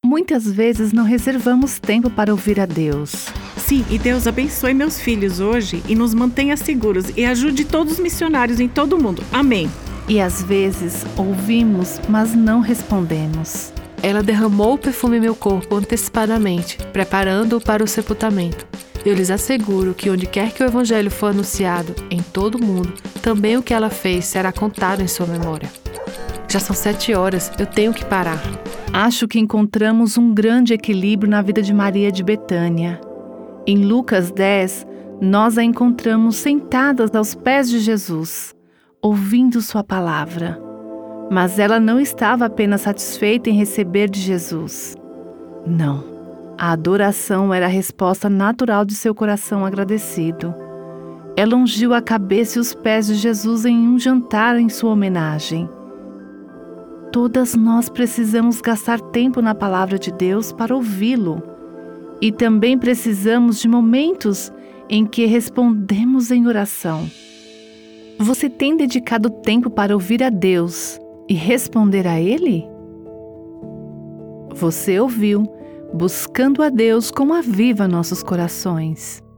Muitas vezes não reservamos tempo para ouvir a Deus. Sim, e Deus abençoe meus filhos hoje e nos mantenha seguros e ajude todos os missionários em todo o mundo. Amém. E às vezes ouvimos, mas não respondemos. Ela derramou o perfume em meu corpo antecipadamente, preparando-o para o sepultamento. Eu lhes asseguro que onde quer que o Evangelho for anunciado, em todo o mundo, também o que ela fez será contado em sua memória. Já são 7 horas, eu tenho que parar. Acho que encontramos um grande equilíbrio na vida de Maria de Betânia. Em Lucas 10, nós a encontramos sentada aos pés de Jesus, ouvindo sua palavra. Mas ela não estava apenas satisfeita em receber de Jesus. Não, a adoração era a resposta natural de seu coração agradecido. Ela ungiu a cabeça e os pés de Jesus em um jantar em sua homenagem. Todas nós precisamos gastar tempo na palavra de Deus para ouvi-lo. E também precisamos de momentos em que respondemos em oração. Você tem dedicado tempo para ouvir a Deus e responder a Ele? Você ouviu Buscando a Deus como aviva nossos corações.